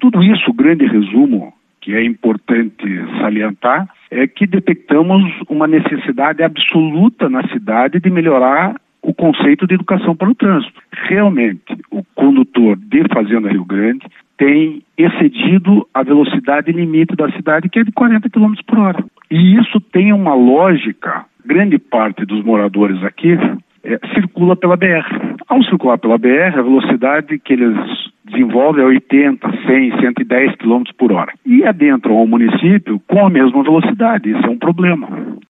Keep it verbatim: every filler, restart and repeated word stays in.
tudo isso, o grande resumo, que é importante salientar, é que detectamos uma necessidade absoluta na cidade de melhorar o conceito de educação para o trânsito. Realmente, o condutor de Fazenda Rio Grande tem excedido a velocidade limite da cidade, que é de quarenta quilômetros por hora. E isso tem uma lógica. Grande parte dos moradores aqui é, circula pela B R. Ao circular pela B R, a velocidade que eles desenvolvem é oitenta, cem, cento e dez quilômetros por hora. E adentram ao município com a mesma velocidade. Isso é um problema.